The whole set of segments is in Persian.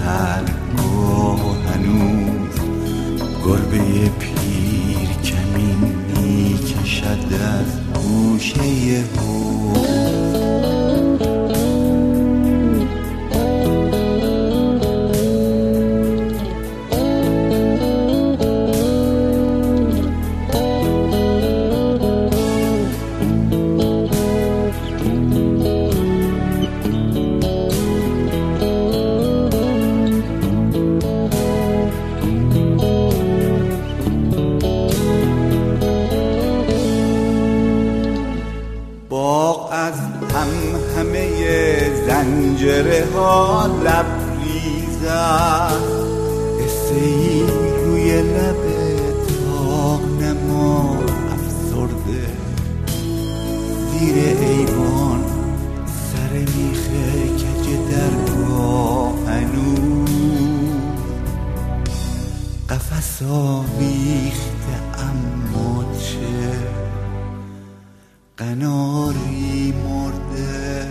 سحرگاه هنوز گربه پیر کمین میکشد از گوشه حوض. باغ از همه زنجره ها لبریز است، قصه ای روی لب داغ نما افسرده. زیر ایوان سر میخه کج درگاه هنوز قفس آویخته، اما چه قناری مرده.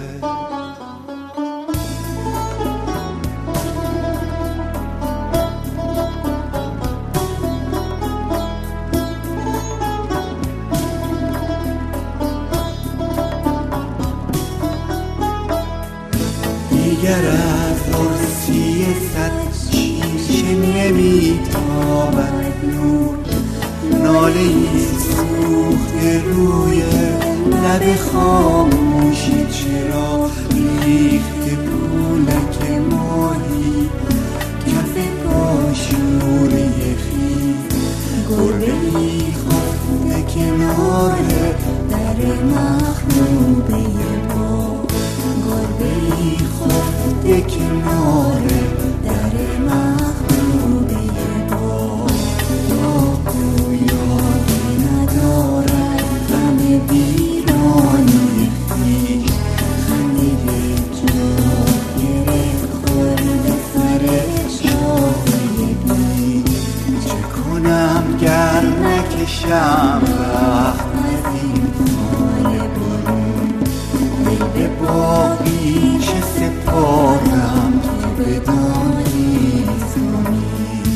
دیگر از عرصی صد شیشه نمیتابد نور، ناله سوخته روی لب خاموشی. چرا ریخته پولک ماهی کف پاشوری خیز؟ گربه‌ای خفته کنار در مخروبه باغ، گربه‌ای خفته کنار در مخروبه باغ. باغ یادی ندارد غم ویرانی خویش، خنده جا گرفت خورد سر شاخه بیش. چه کنم گر نکشم وقت از این خانه برون؟ دل به باقی چه سپارم که بدانی زمین.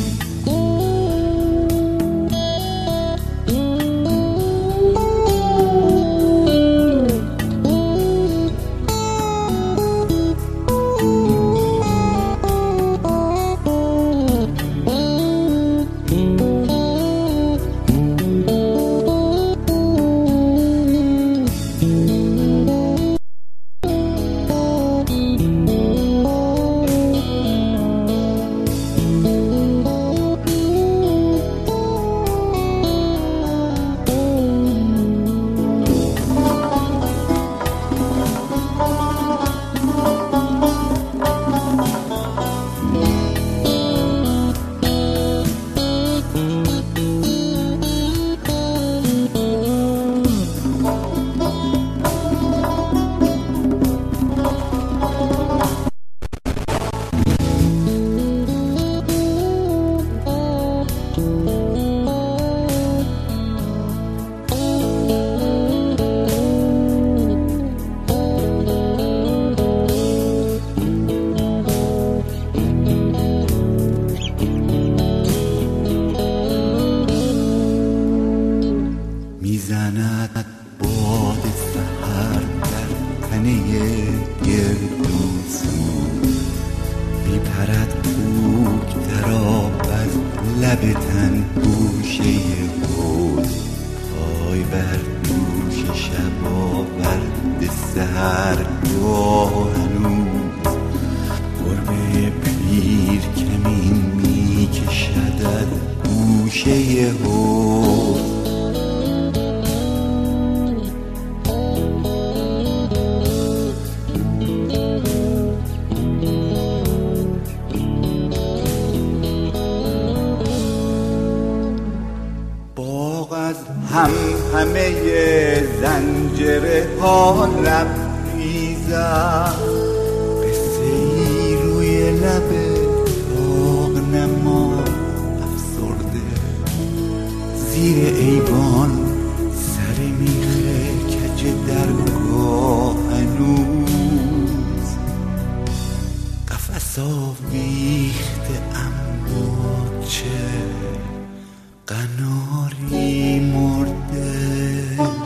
میزند باد سحر در تنه گردوسو، میپرد کوک در آب از لب تن گوشه حوض. پای بر دوش شب آورد سحرگاه هنوز گربه پیر کمین میکشد از گوشه حوض. همه زنجره ها لبریز است، قصه ای روی لب داغ نما افسرده. زیر ایوان سر میخه کج درگاه هنوز قفس بسا ویخته اما چه قناری مرده